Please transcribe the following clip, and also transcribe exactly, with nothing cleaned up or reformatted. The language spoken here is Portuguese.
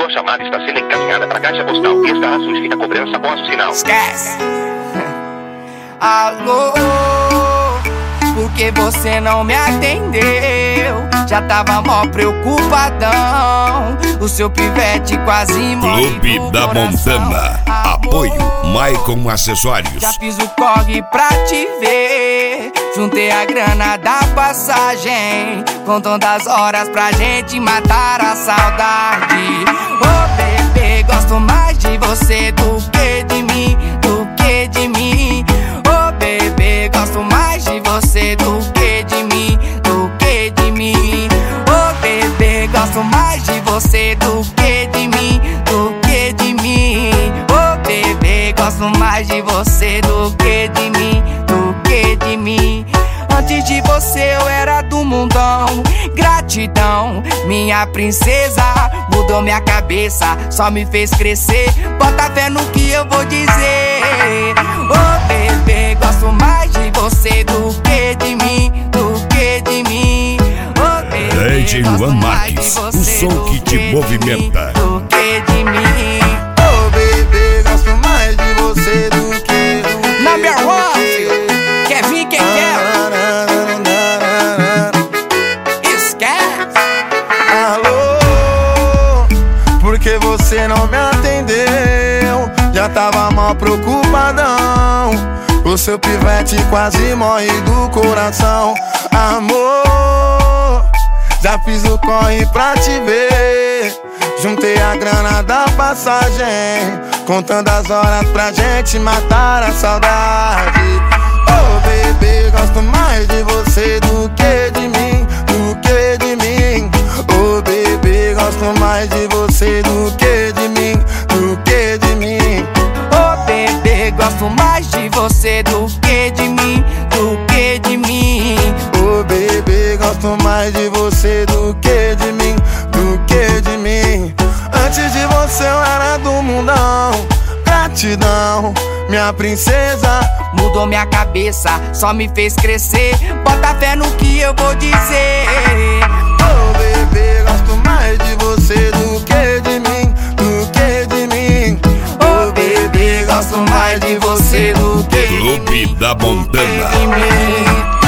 Sua chamada está sendo encaminhada para a caixa postal que estará sujeita a cobrança após o sinal. Esquece! Alô, por que você não me atendeu? Já tava mó preocupadão. O seu pivete quase morreu. Clube da Montana. Apoio Maicon Acessórios. Já fiz o corre pra te ver. Juntei a grana da passagem, contando as horas pra gente matar a saudade. Ô oh, bebê, gosto mais de você do que de mim, do que de mim. Ô oh, bebê, gosto mais de você do que de mim, do que de mim. Ô oh, bebê, gosto mais de você do que de mim, do que de mim. Ô oh, bebê, gosto mais de você do que de mim, do que de mim. Antes de você eu era do mundão. Gratidão, minha princesa. Mudou minha cabeça, só me fez crescer. Bota fé no que eu vou dizer. Ô oh, bebê, gosto mais de você do que de mim, do que de mim. Ô oh, bebê, D J Luan Marques, o som que te movimenta. Do que de mim. Ô oh, bebê, gosto mais de você do que do que. Number one, quer vir quem quer. Porque você não me atendeu, já tava mal preocupadão. O seu pivete quase morre do coração. Amor, já fiz o corre pra te ver. Juntei a grana da passagem, contando as horas pra gente matar a saudade. Oh bebê, gosto mais de você do que de mim, do que de mim. Oh bebê, gosto mais de você do que de mim, do que de mim. Oh bebê, gosto mais de você do que de mim, do que de mim. Oh bebê, gosto mais de você do que de mim, do que de mim. Antes de você eu era do mundão. Gratidão, minha princesa. Mudou minha cabeça, só me fez crescer. Bota fé no que eu vou dizer. Oh bebê, gosto mais de você do que de mim, do que de mim. Oh bebê, gosto mais de você do que de mim, Clube da Montana. do que de mim.